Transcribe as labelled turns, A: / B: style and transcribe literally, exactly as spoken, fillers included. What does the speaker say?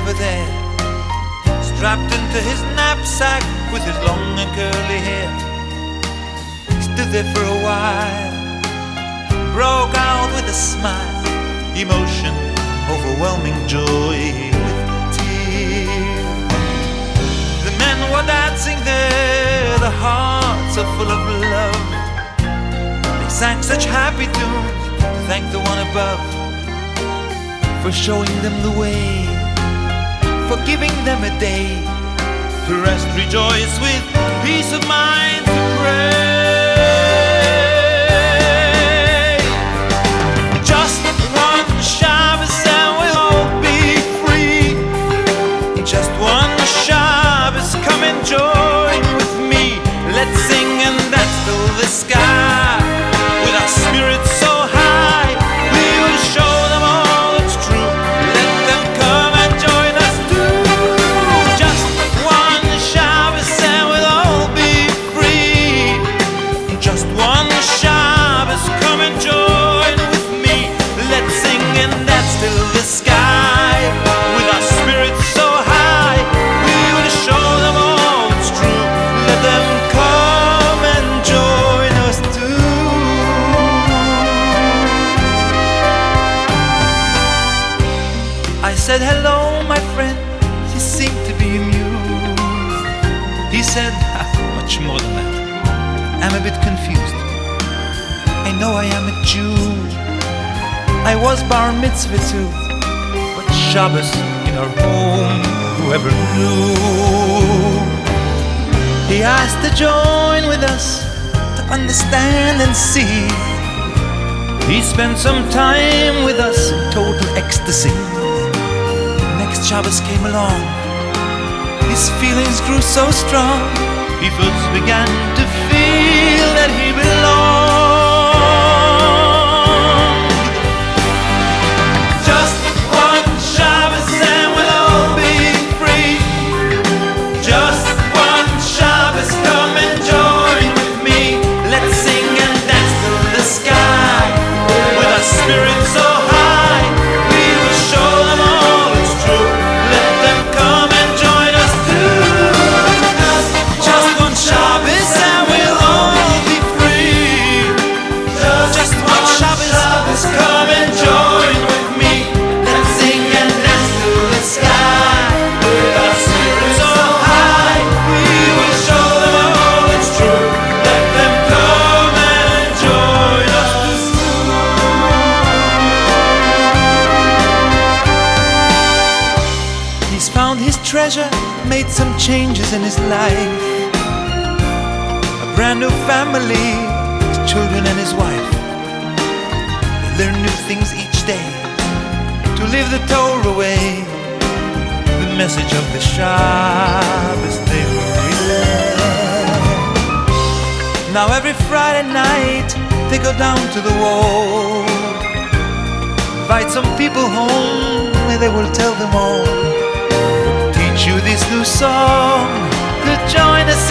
A: never there, strapped into his knapsack with his long and curly hair. He stood there for a while, broke out with a smile, emotion, overwhelming joy with tears. The men were dancing there, the hearts are full of love. They sang such happy tunes to thank the one above for showing them the way, for giving them a day to rest, rejoice with peace of mind to pray. Just one Shabbos and we'll all be free. Just one Shabbos, come and join with me. Let's sing and dance till the sky with our spirits so high. We will show them all it's true. Let them come and join us too. Just one Shabbos and we'll all be free. Just one Shabbos, come and join with me. Let's sing and dance till the sky with our spirits so high. We will show them all it's true. Let them come and join us too. I said, hello, my friend. He seemed to be amused. He said, much more than that. I'm a bit confused. I know I am a Jew. I was bar mitzvah too. But Shabbos in our home, whoever knew? He asked to join with us, to understand and see. He spent some time with us in total ecstasy. Next Shabbos came along. His feelings grew so strong. He first began to feel that he belonged. Just one Shabbos and we'll all be free. Just one Shabbos, come and join with me. Let's sing and dance till the sky with our spirits so high. We will show them all it's true. Let them come and join us too. Just one Shabbos and we'll all be free. Just one Shabbos, come and join with me. Let's sing and dance till the sky with our spirits so high. We will show them all it's true. Let them come and join us too. He's found his treasure, made some changes in his life. A brand new family, his children and his wife. They learn new things each day to live the Torah way. The message of the Shabbos they relay. Now every Friday night they go down to the wall, invite some people home and they will tell them all. Teach you this new song to join us